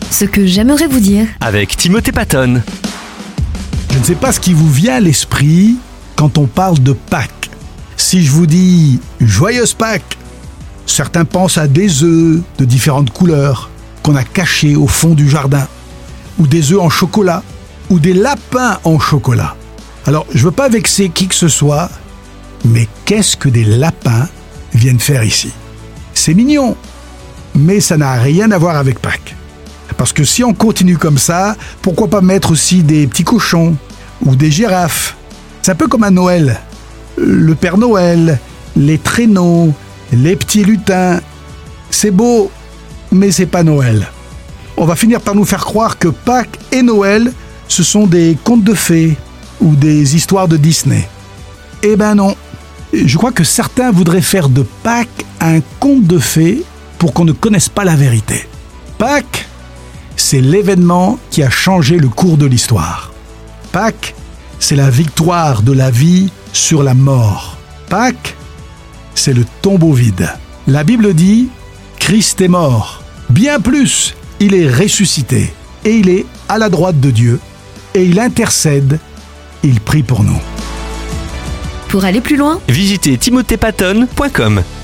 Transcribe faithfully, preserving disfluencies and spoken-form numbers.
Ce que j'aimerais vous dire. Avec Timothée Patton. Je ne sais pas ce qui vous vient à l'esprit quand on parle de Pâques. Si je vous dis « Joyeuse Pâques », certains pensent à des œufs de différentes couleurs qu'on a cachés au fond du jardin, ou des œufs en chocolat, ou des lapins en chocolat. Alors, je ne veux pas vexer qui que ce soit, mais qu'est-ce que des lapins viennent faire ici ? C'est mignon, mais ça n'a rien à voir avec Pâques. Parce que si on continue comme ça, pourquoi pas mettre aussi des petits cochons ou des girafes ? C'est un peu comme à Noël. Le Père Noël, les traîneaux, les petits lutins. C'est beau, mais c'est pas Noël. On va finir par nous faire croire que Pâques et Noël, ce sont des contes de fées ou des histoires de Disney. Eh ben non. Je crois que certains voudraient faire de Pâques un conte de fées pour qu'on ne connaisse pas la vérité. Pâques, c'est l'événement qui a changé le cours de l'histoire. Pâques, c'est la victoire de la vie sur la mort. Pâques, c'est le tombeau vide. La Bible dit « Christ est mort ». Bien plus, il est ressuscité et il est à la droite de Dieu et il intercède, il prie pour nous. Pour aller plus loin, Visitez timothée patton point com.